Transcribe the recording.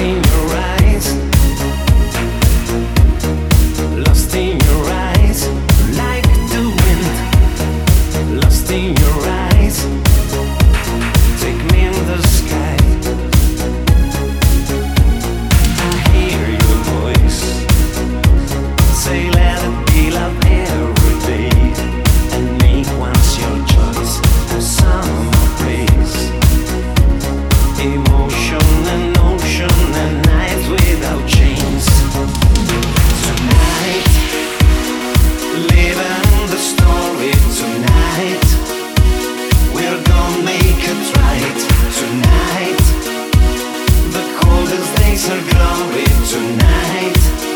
in your eyes, lost in your eyes, like the wind, lost in your eyes, take me in the sky. I hear your voice, say let it be love every day, and make once your choice, some praise, emotion and ocean and night without chains. Tonight, living the story tonight, we're gonna make it right tonight. The coldest days are glory tonight.